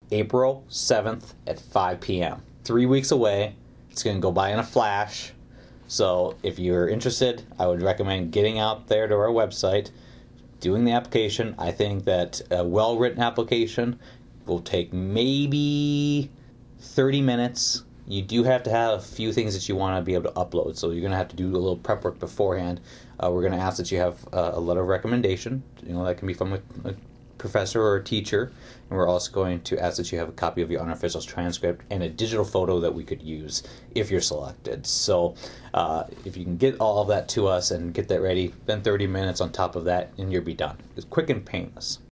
April 7th at 5 p.m. 3 weeks away. It's going to go by in a flash. So if you're interested, I would recommend getting out there to our website, doing the application. I think that a well-written application will take maybe 30 minutes. You do have to have a few things that you want to be able to upload, so you're going to have to do a little prep work beforehand. We're going to ask that you have a letter of recommendation. That can be from a professor or a teacher, and we're also going to ask that you have a copy of your unofficial transcript and a digital photo that we could use if you're selected. So if you can get all of that to us and get that ready, then 30 minutes on top of that, and you'll be done. It's quick and painless.